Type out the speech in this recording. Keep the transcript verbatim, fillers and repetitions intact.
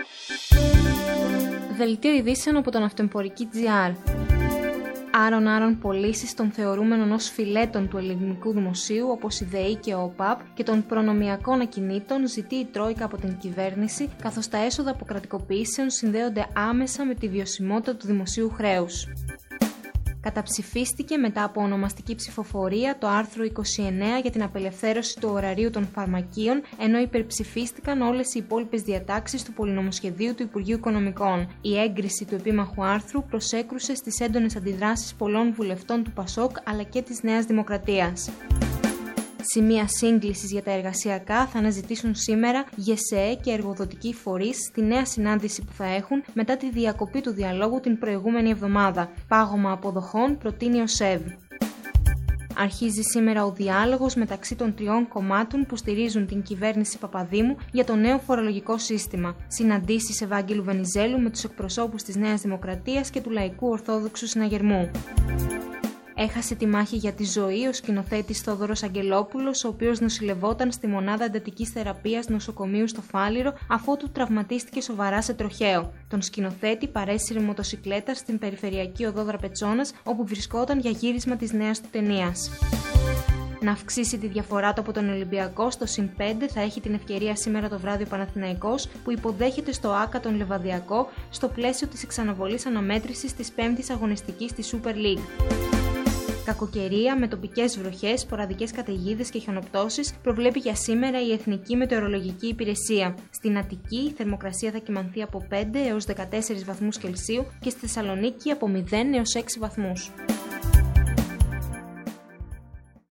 Δελτίο ειδήσεων από τον Αυτοεμπορική τζι αρ. Άρον-άρον πωλήσεις των θεωρούμενων ως φιλέτων του ελληνικού δημοσίου, όπως η ΔΕΗ και ο ΟΠΑΠ, και των προνομιακών ακινήτων ζητεί η Τρόικα από την κυβέρνηση, καθώς τα έσοδα από κρατικοποιήσεων συνδέονται άμεσα με τη βιωσιμότητα του δημοσίου χρέους. Καταψηφίστηκε μετά από ονομαστική ψηφοφορία το άρθρο είκοσι εννέα για την απελευθέρωση του ωραρίου των φαρμακείων, ενώ υπερψηφίστηκαν όλες οι υπόλοιπες διατάξεις του πολυνομοσχεδίου του Υπουργείου Οικονομικών. Η έγκριση του επίμαχου άρθρου προσέκρουσε στις έντονες αντιδράσεις πολλών βουλευτών του ΠΑΣΟΚ αλλά και της Νέας Δημοκρατίας. Σημεία σύγκλησης για τα εργασιακά θα αναζητήσουν σήμερα ΓΕΣΕΕ και εργοδοτικοί φορείς στη νέα συνάντηση που θα έχουν μετά τη διακοπή του διαλόγου την προηγούμενη εβδομάδα. Πάγωμα αποδοχών προτείνει ο ΣΕΒ. Αρχίζει σήμερα ο διάλογος μεταξύ των τριών κομμάτων που στηρίζουν την κυβέρνηση Παπαδήμου για το νέο φορολογικό σύστημα. Συναντήσεις Ευάγγελου Βενιζέλου με τους εκπροσώπους της Νέας Δημοκρατίας και του Λαϊκού Ορθόδοξου Συναγερμού. Έχασε τη μάχη για τη ζωή ο σκηνοθέτης Θόδωρος Αγγελόπουλος, ο οποίος νοσηλευόταν στη μονάδα εντατικής θεραπείας νοσοκομείου στο Φάληρο, αφότου τραυματίστηκε σοβαρά σε τροχαίο. Τον σκηνοθέτη παρέσυρε μοτοσικλέτα στην περιφερειακή οδό Δραπετσόνας, όπου βρισκόταν για γύρισμα της νέας του ταινίας. Να αυξήσει τη διαφορά του από τον Ολυμπιακό στο συν πέντε θα έχει την ευκαιρία σήμερα το βράδυ ο Παναθηναϊκός, που υποδέχεται στο ΆΚΑ τον Λεβαδιακό στο πλαίσιο της εξαναβολής αναμέτρησης της πέμπτης αγωνιστικής της Super League. Κακοκαιρία με τοπικές βροχές, σποραδικές καταιγίδες και χιονοπτώσεις προβλέπει για σήμερα η Εθνική Μετεωρολογική Υπηρεσία. Στην Αττική η θερμοκρασία θα κυμανθεί από πέντε έως δεκατέσσερις βαθμούς Κελσίου και στη Θεσσαλονίκη από μηδέν έως έξι βαθμούς.